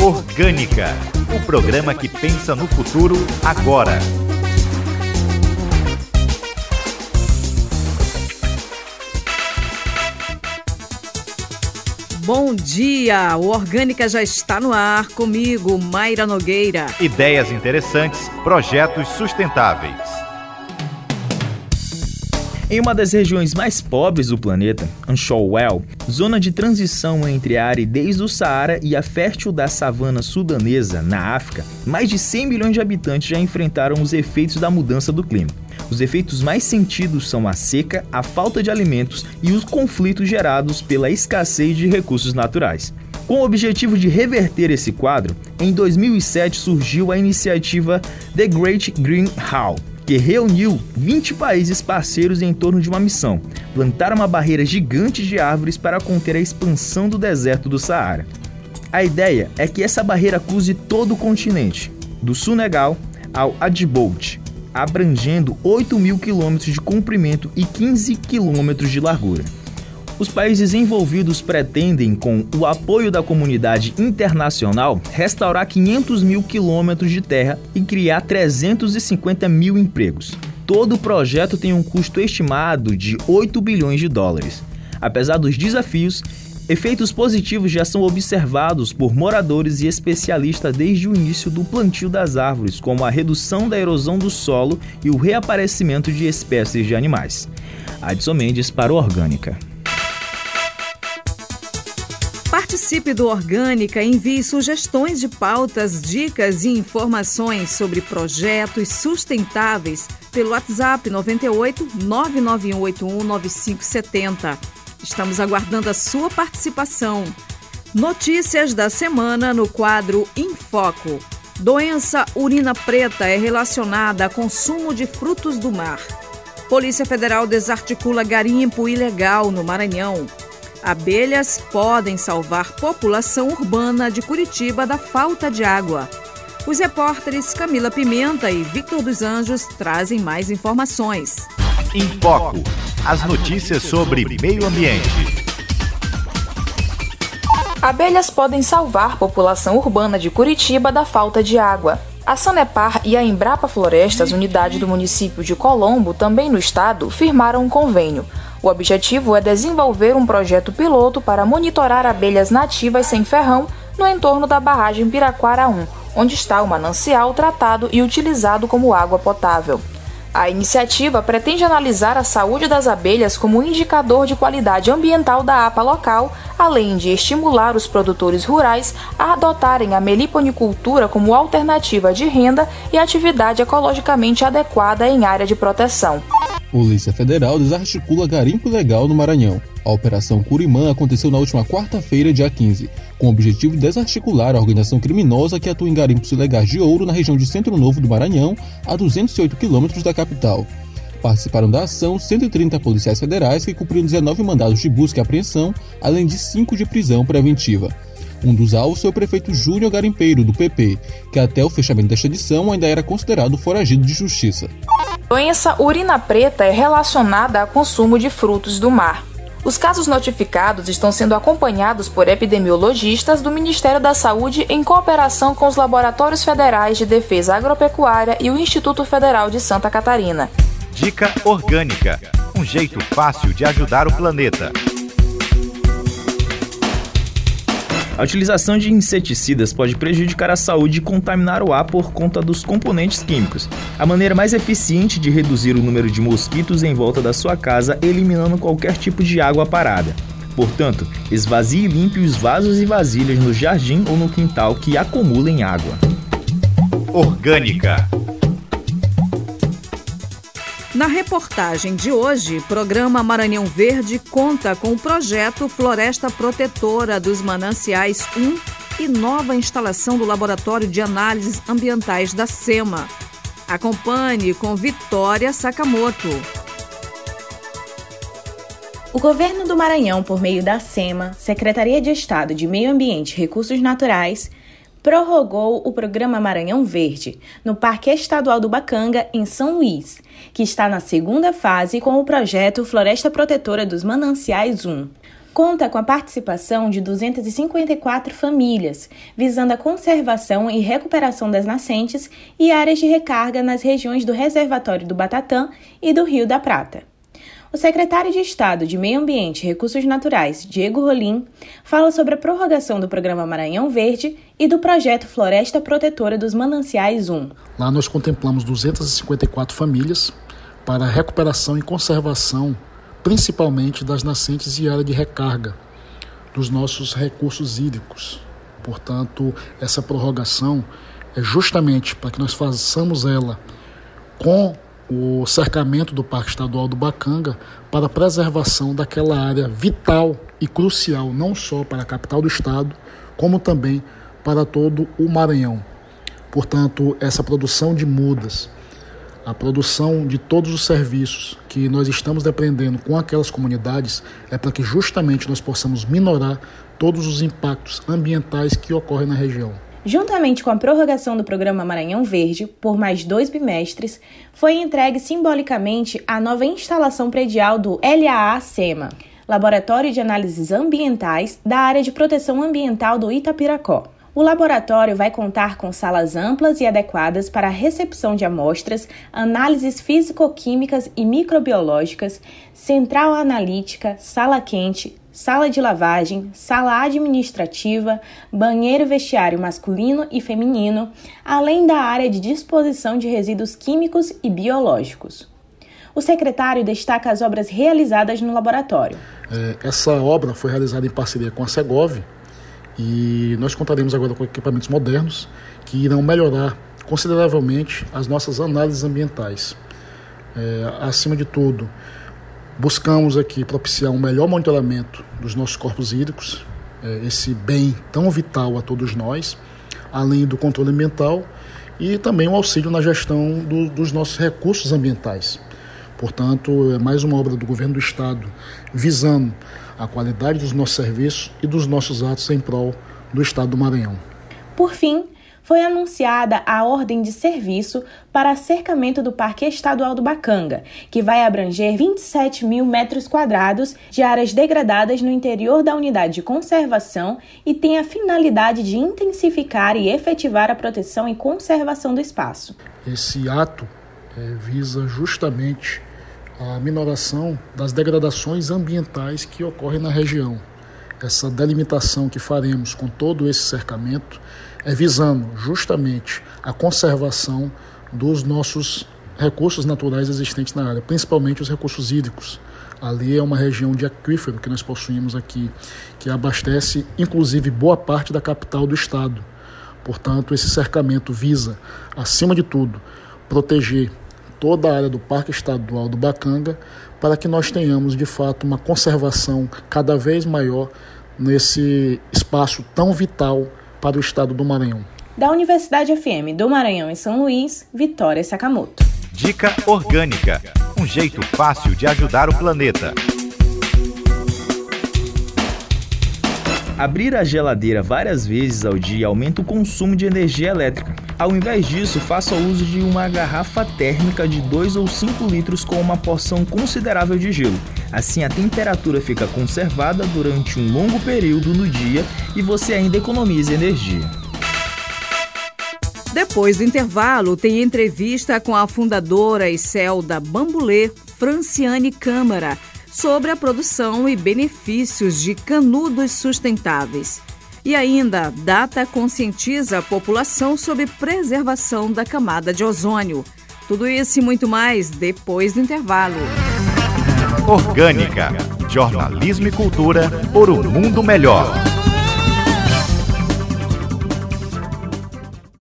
Orgânica, o programa que pensa no futuro agora. Bom dia! O Orgânica já está no ar, comigo, Mayra Nogueira. Ideias interessantes, projetos sustentáveis. Em uma das regiões mais pobres do planeta, Anchorwell, zona de transição entre a aridez do Saara e a fértil da savana sudanesa, na África, mais de 100 milhões de habitantes já enfrentaram os efeitos da mudança do clima. Os efeitos mais sentidos são a seca, a falta de alimentos e os conflitos gerados pela escassez de recursos naturais. Com o objetivo de reverter esse quadro, em 2007 surgiu a iniciativa The Great Green Wall, que reuniu 20 países parceiros em torno de uma missão: plantar uma barreira gigante de árvores para conter a expansão do deserto do Saara. A ideia é que essa barreira cruze todo o continente, do Senegal ao Djibouti, abrangendo 8.000 quilômetros de comprimento e 15 quilômetros de largura. Os países envolvidos pretendem, com o apoio da comunidade internacional, restaurar 500 mil quilômetros de terra e criar 350 mil empregos. Todo o projeto tem um custo estimado de 8 bilhões de dólares. Apesar dos desafios, efeitos positivos já são observados por moradores e especialistas desde o início do plantio das árvores, como a redução da erosão do solo e o reaparecimento de espécies de animais. Adson Mendes para o Orgânica. Participe do Orgânica, envie sugestões de pautas, dicas e informações sobre projetos sustentáveis pelo WhatsApp 98 99181 9570. Estamos aguardando a sua participação. Notícias da semana no quadro Em Foco. Doença urina preta é relacionada a consumo de frutos do mar. Polícia Federal desarticula garimpo ilegal no Maranhão. Abelhas podem salvar população urbana de Curitiba da falta de água. Os repórteres Camila Pimenta e Victor dos Anjos trazem mais informações. Em Foco, as notícias sobre meio ambiente. Abelhas podem salvar população urbana de Curitiba da falta de água. A Sanepar e a Embrapa Florestas, unidade do município de Colombo, também no estado, firmaram um convênio. O objetivo é desenvolver um projeto piloto para monitorar abelhas nativas sem ferrão no entorno da barragem Piraquara 1, onde está o manancial tratado e utilizado como água potável. A iniciativa pretende analisar a saúde das abelhas como indicador de qualidade ambiental da APA local, além de estimular os produtores rurais a adotarem a meliponicultura como alternativa de renda e atividade ecologicamente adequada em área de proteção. Polícia Federal desarticula garimpo ilegal no Maranhão. A Operação Curimã aconteceu na última quarta-feira, dia 15, com o objetivo de desarticular a organização criminosa que atua em garimpos ilegais de ouro na região de Centro Novo do Maranhão, a 208 quilômetros da capital. Participaram da ação 130 policiais federais que cumpriram 19 mandados de busca e apreensão, além de 5 de prisão preventiva. Um dos alvos foi o prefeito Júnior Garimpeiro, do PP, que até o fechamento desta edição ainda era considerado foragido de justiça. Doença urina preta é relacionada ao consumo de frutos do mar. Os casos notificados estão sendo acompanhados por epidemiologistas do Ministério da Saúde em cooperação com os Laboratórios Federais de Defesa Agropecuária e o Instituto Federal de Santa Catarina. Dica Orgânica, um jeito fácil de ajudar o planeta. A utilização de inseticidas pode prejudicar a saúde e contaminar o ar por conta dos componentes químicos. A maneira mais eficiente de reduzir o número de mosquitos em volta da sua casa é eliminando qualquer tipo de água parada. Portanto, esvazie e limpe os vasos e vasilhas no jardim ou no quintal que acumulem água. Orgânica. Na reportagem de hoje, o programa Maranhão Verde conta com o projeto Floresta Protetora dos Mananciais 1 e nova instalação do Laboratório de Análises Ambientais da SEMA. Acompanhe com Vitória Sakamoto. O Governo do Maranhão, por meio da SEMA, Secretaria de Estado de Meio Ambiente e Recursos Naturais, prorrogou o programa Maranhão Verde no Parque Estadual do Bacanga, em São Luís, que está na segunda fase com o projeto Floresta Protetora dos Mananciais 1. conta com a participação de 254 famílias, visando a conservação e recuperação das nascentes e áreas de recarga nas regiões do Reservatório do Batatã e do Rio da Prata. O secretário de Estado de Meio Ambiente e Recursos Naturais, Diego Rolim, fala sobre a prorrogação do Programa Maranhão Verde e do projeto Floresta Protetora dos Mananciais 1. Lá nós contemplamos 254 famílias para recuperação e conservação, principalmente das nascentes e área de recarga dos nossos recursos hídricos. Portanto, essa prorrogação é justamente para que nós façamos ela com o cercamento do Parque Estadual do Bacanga para a preservação daquela área vital e crucial, não só para a capital do estado, como também para todo o Maranhão. Portanto, essa produção de mudas, a produção de todos os serviços que nós estamos dependendo com aquelas comunidades é para que justamente nós possamos minorar todos os impactos ambientais que ocorrem na região. Juntamente com a prorrogação do Programa Maranhão Verde, por mais 2 bimestres, foi entregue simbolicamente a nova instalação predial do LAA-SEMA, Laboratório de Análises Ambientais da Área de Proteção Ambiental do Itapiracó. O laboratório vai contar com salas amplas e adequadas para a recepção de amostras, análises físico-químicas e microbiológicas, central analítica, sala quente, sala de lavagem, sala administrativa, banheiro e vestiário masculino e feminino, além da área de disposição de resíduos químicos e biológicos. O secretário destaca as obras realizadas no laboratório. Essa obra foi realizada em parceria com a Segov, e nós contaremos agora com equipamentos modernos que irão melhorar consideravelmente as nossas análises ambientais. Acima de tudo, buscamos aqui propiciar um melhor monitoramento dos nossos corpos hídricos, esse bem tão vital a todos nós, além do controle ambiental e também o auxílio na gestão dos nossos recursos ambientais. Portanto, é mais uma obra do governo do estado visando a qualidade dos nossos serviços e dos nossos atos em prol do estado do Maranhão. Por fim, foi anunciada a ordem de serviço para cercamento do Parque Estadual do Bacanga, que vai abranger 27 mil metros quadrados de áreas degradadas no interior da unidade de conservação e tem a finalidade de intensificar e efetivar a proteção e conservação do espaço. Esse ato visa justamente a minoração das degradações ambientais que ocorrem na região. Essa delimitação que faremos com todo esse cercamento é visando justamente a conservação dos nossos recursos naturais existentes na área, principalmente os recursos hídricos. Ali é uma região de aquífero que nós possuímos aqui, que abastece inclusive boa parte da capital do estado. Portanto, esse cercamento visa, acima de tudo, proteger toda a área do Parque Estadual do Bacanga para que nós tenhamos, de fato, uma conservação cada vez maior nesse espaço tão vital para o estado do Maranhão. Da Universidade FM do Maranhão em São Luís, Vitória Sakamoto. Dica orgânica, um jeito fácil de ajudar o planeta. Abrir a geladeira várias vezes ao dia aumenta o consumo de energia elétrica. Ao invés disso, faça uso de uma garrafa térmica de 2 ou 5 litros com uma porção considerável de gelo. Assim, a temperatura fica conservada durante um longo período no dia e você ainda economiza energia. Depois do intervalo, tem entrevista com a fundadora e CEO da Bambulê, Franciane Câmara, sobre a produção e benefícios de canudos sustentáveis. E ainda, Data conscientiza a população sobre preservação da camada de ozônio. Tudo isso e muito mais depois do intervalo. Orgânica, jornalismo e cultura por um mundo melhor.